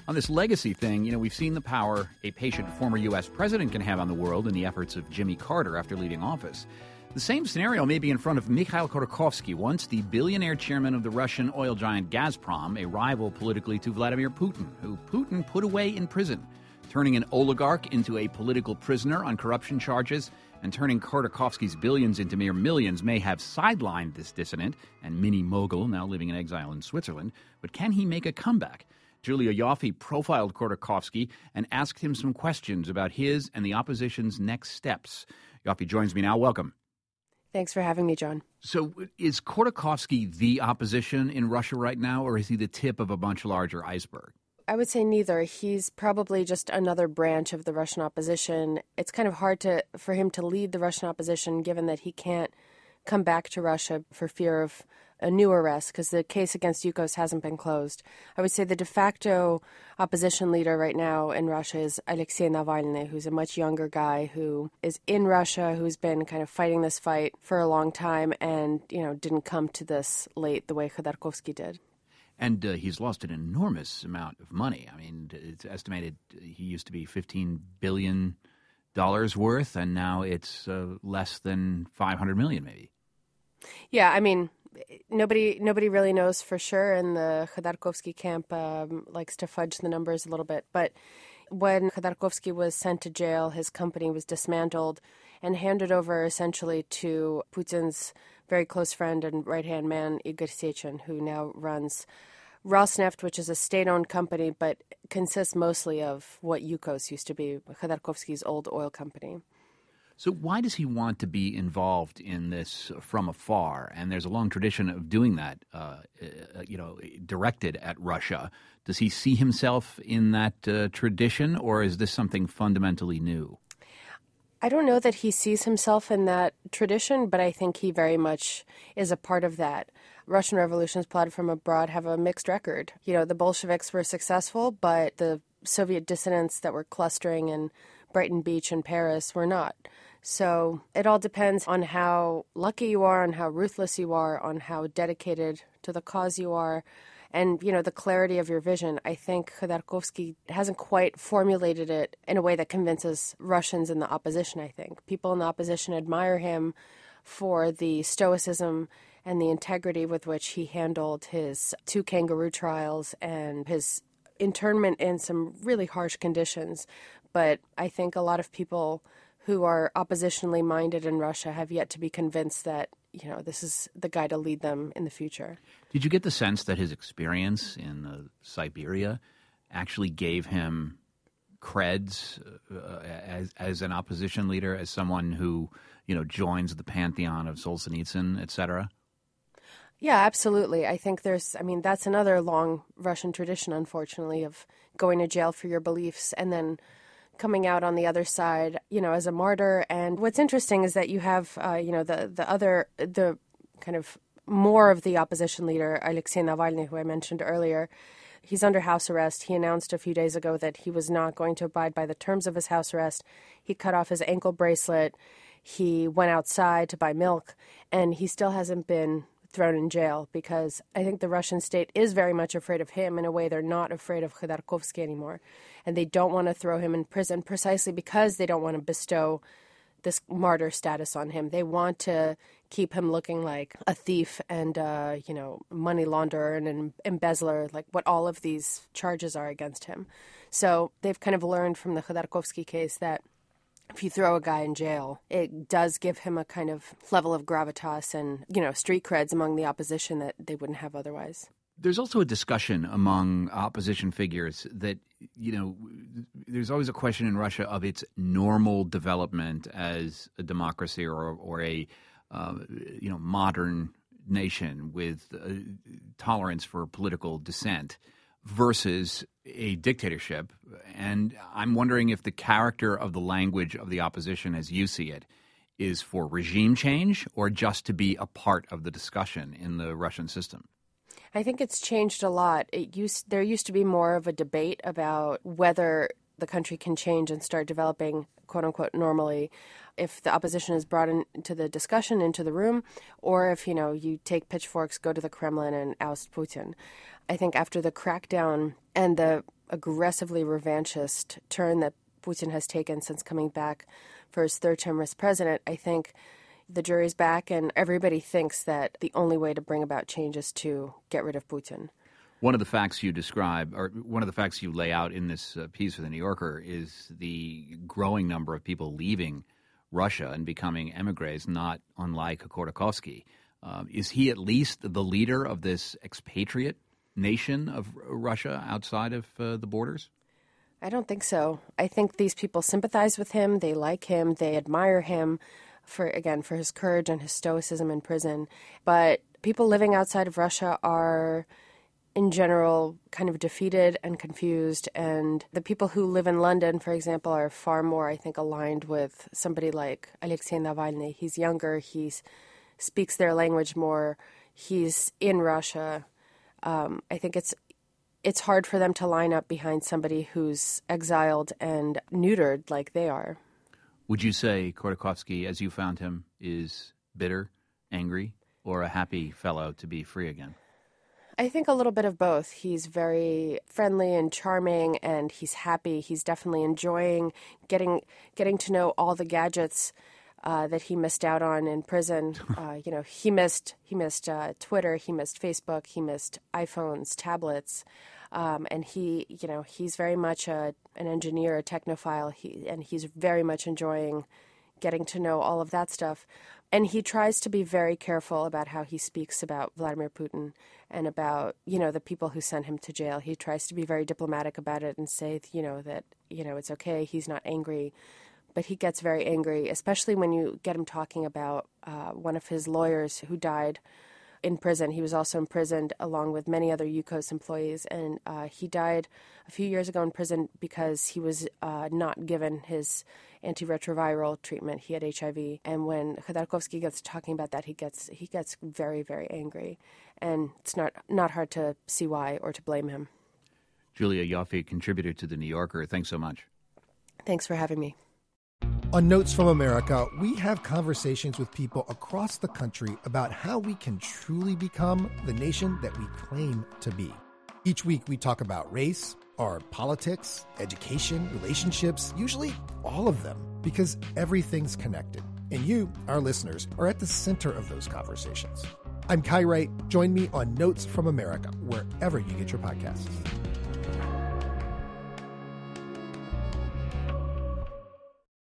On this legacy thing, we've seen the power a patient former U.S. president can have on the world in the efforts of Jimmy Carter after leaving office. The same scenario may be in front of Mikhail Khodorkovsky, once the billionaire chairman of the Russian oil giant Gazprom, a rival politically to Vladimir Putin, who Putin put away in prison. Turning an oligarch into a political prisoner on corruption charges and turning Khodorkovsky's billions into mere millions may have sidelined this dissident and mini-mogul now living in exile in Switzerland. But can he make a comeback? Julia Ioffe profiled Khodorkovsky and asked him some questions about his and the opposition's next steps. Ioffe joins me now. Welcome. Thanks for having me, John. So is Khodorkovsky the opposition in Russia right now, or is he the tip of a much larger iceberg? I would say neither. He's probably just another branch of the Russian opposition. It's kind of hard for him to lead the Russian opposition, given that he can't come back to Russia for fear of a new arrest, because the case against Yukos hasn't been closed. I would say the de facto opposition leader right now in Russia is Alexei Navalny, who's a much younger guy who is in Russia, who's been kind of fighting this fight for a long time and, didn't come to this late the way Khodorkovsky did. And he's lost an enormous amount of money. I mean, it's estimated he used to be $15 billion worth, and now it's less than $500 million, maybe. Yeah, I mean, nobody really knows for sure, and the Khodorkovsky camp likes to fudge the numbers a little bit. But when Khodorkovsky was sent to jail, his company was dismantled and handed over essentially to Putin's very close friend and right-hand man, Igor Sechin, who now runs Rosneft, which is a state-owned company, but consists mostly of what Yukos used to be, Khodorkovsky's old oil company. So why does he want to be involved in this from afar? And there's a long tradition of doing that, directed at Russia. Does he see himself in that tradition, or is this something fundamentally new? I don't know that he sees himself in that tradition, but I think he very much is a part of that. Russian revolutions plotted from abroad have a mixed record. The Bolsheviks were successful, but the Soviet dissidents that were clustering in Brighton Beach and Paris were not. So it all depends on how lucky you are, on how ruthless you are, on how dedicated to the cause you are, and, the clarity of your vision. I think Khodorkovsky hasn't quite formulated it in a way that convinces Russians in the opposition, I think. People in the opposition admire him for the stoicism and the integrity with which he handled his 2 kangaroo trials and his internment in some really harsh conditions. But I think a lot of people who are oppositionally minded in Russia have yet to be convinced that, this is the guy to lead them in the future. Did you get the sense that his experience in Siberia actually gave him creds as an opposition leader, as someone who, joins the pantheon of Solzhenitsyn, et cetera? Yeah, absolutely. I think that's another long Russian tradition, unfortunately, of going to jail for your beliefs and then coming out on the other side, as a martyr. And what's interesting is that you have, the kind of more of the opposition leader, Alexei Navalny, who I mentioned earlier. He's under house arrest. He announced a few days ago that he was not going to abide by the terms of his house arrest. He cut off his ankle bracelet. He went outside to buy milk, and he still hasn't been thrown in jail, because I think the Russian state is very much afraid of him in a way they're not afraid of Khodorkovsky anymore. And they don't want to throw him in prison precisely because they don't want to bestow this martyr status on him. They want to keep him looking like a thief and, money launderer and an embezzler, like what all of these charges are against him. So they've kind of learned from the Khodorkovsky case that if you throw a guy in jail, it does give him a kind of level of gravitas and, street creds among the opposition that they wouldn't have otherwise. There's also a discussion among opposition figures that, there's always a question in Russia of its normal development as a democracy or a, modern nation with tolerance for political dissent versus a dictatorship. And I'm wondering if the character of the language of the opposition, as you see it, is for regime change or just to be a part of the discussion in the Russian system. I think it's changed a lot. There used to be more of a debate about whether the country can change and start developing, quote unquote, normally, if the opposition is brought into the discussion, into the room, or if, you take pitchforks, go to the Kremlin and oust Putin. I think after the crackdown and the aggressively revanchist turn that Putin has taken since coming back for his third term as president, I think the jury's back and everybody thinks that the only way to bring about change is to get rid of Putin. One of the facts you describe, or one of the facts you lay out in this piece for The New Yorker, is the growing number of people leaving Russia and becoming emigres, not unlike Khodorkovsky. Is he at least the leader of this expatriate nation of Russia outside of the borders? I don't think so. I think these people sympathize with him. They like him. They admire him for his courage and his stoicism in prison. But people living outside of Russia are, in general, kind of defeated and confused. And the people who live in London, for example, are far more, I think, aligned with somebody like Alexei Navalny. He's younger. He speaks their language more. He's in Russia. I think it's hard for them to line up behind somebody who's exiled and neutered like they are. Would you say Khodorkovsky, as you found him, is bitter, angry, or a happy fellow to be free again? I think a little bit of both. He's very friendly and charming, and he's happy. He's definitely enjoying getting to know all the gadgets that he missed out on in prison. He missed Twitter, he missed Facebook, he missed iPhones, tablets, and he's very much an engineer, a technophile. He's very much enjoying getting to know all of that stuff. And he tries to be very careful about how he speaks about Vladimir Putin and about, the people who sent him to jail. He tries to be very diplomatic about it and say, that it's okay, he's not angry. But he gets very angry, especially when you get him talking about one of his lawyers who died in prison. He was also imprisoned along with many other Yukos employees, and he died a few years ago in prison because he was not given his antiretroviral treatment. He had HIV, and when Khodorkovsky gets talking about that, he gets very, very angry, and it's not hard to see why or to blame him. Julia Ioffe, contributor to The New Yorker, thanks so much. Thanks for having me. On Notes from America, we have conversations with people across the country about how we can truly become the nation that we claim to be. Each week, we talk about race, our politics, education, relationships, usually all of them, because everything's connected. And you, our listeners, are at the center of those conversations. I'm Kai Wright. Join me on Notes from America, wherever you get your podcasts.